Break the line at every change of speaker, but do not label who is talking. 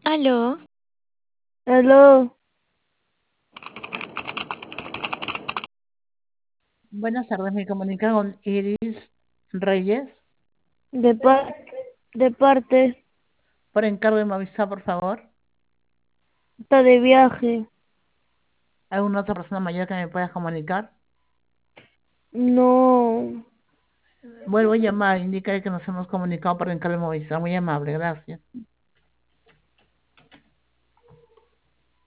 Aló,
Aló,
Buenas tardes, me comunica con Iris Reyes.
de, par de parte,
Por encargo de Movistar, por favor.
está de viaje.
¿Alguna otra persona mayor que me puedas comunicar?
No,
Vuelvo a llamar, indicaré que nos hemos comunicado por encargo de Movistar. Muy amable, gracias.